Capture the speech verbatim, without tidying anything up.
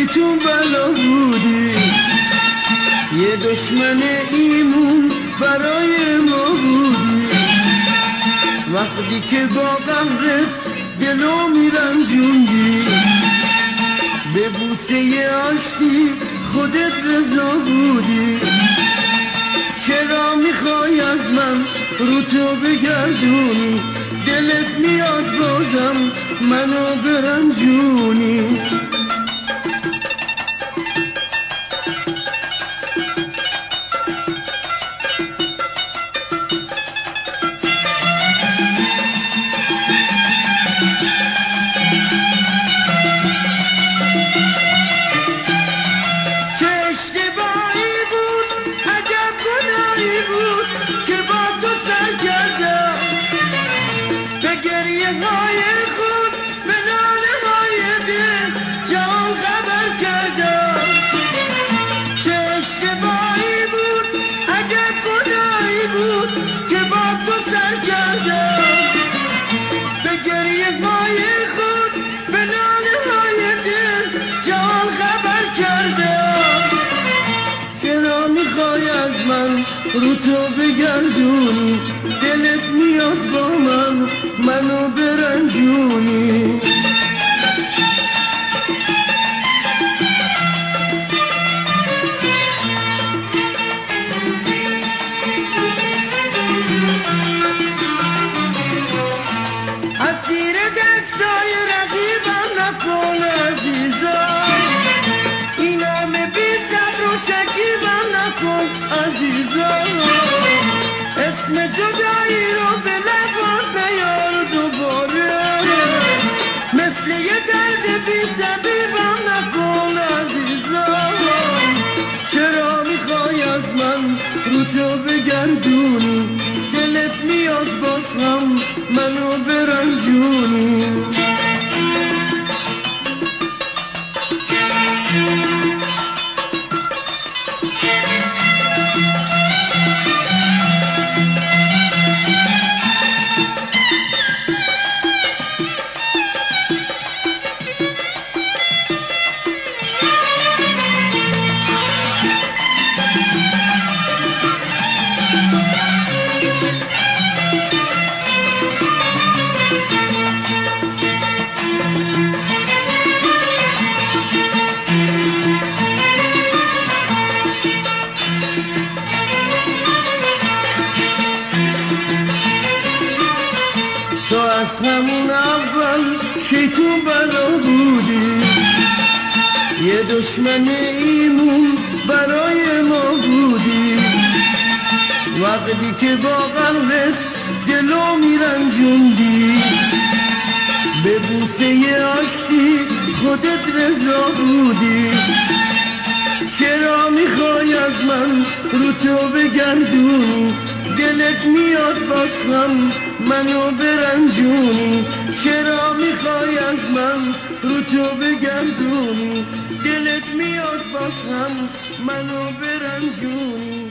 تو بلا بودی، یه دشمن ایمون برای ما بودی. وقتی که با قهرت دلو میرنجوندی، به بوسه عشقی خودت رضا بودی. چرا میخوای از من رو تو بگردونی؟ دلت میاد بازم منو برنجونی. رو تو بگردونی، دلت میاد با من منو برنجونی. اسیر دستای رقیبم نکن عزیزم، این همه بی صبر و شکیبم نکن عزیزم. اسم جدایی رو به لبات بیار دوباره، مثل یه درد بی طبیبم نکن عزیزم. چرا میخوای از من رو تو بگردونی؟ دلت میاد باز هم منو برنجونی. تو از همون اول شیطون بلا بودی، یه دشمن ایمون برای ما بودی. وقتی که با قهرت دلو میرنجوندی، به بوسه عشقی خودت رضا بودی. چرا میخوای از من رو تو بگردونی؟ دلت میاد باشم منو برنجونی. چرا میخوای از من رو تو بگردونی؟ دلت میاد باشم منو برنجونی.